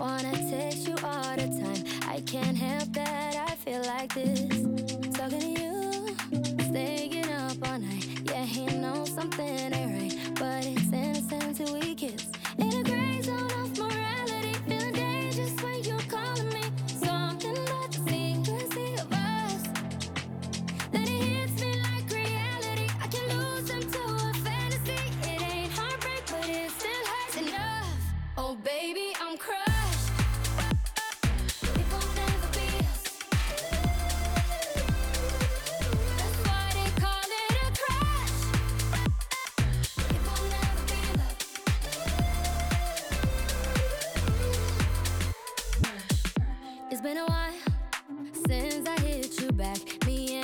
Wanna text you all the time. I can't help that I feel like this. Talking to you, staying up all night. Yeah, he knows something ain't right, but it's innocent till we kiss. In a gray zone of morality, feeling dangerous when you're calling me. Something about the secrecy of us. Then it hits me like reality. I can lose into a fantasy. It ain't heartbreak, but it still hurts enough. Oh baby, I'm crushed. It won't never be us. That's why they call it a crush. It won't never be love. It's been a while since I hit you back. Me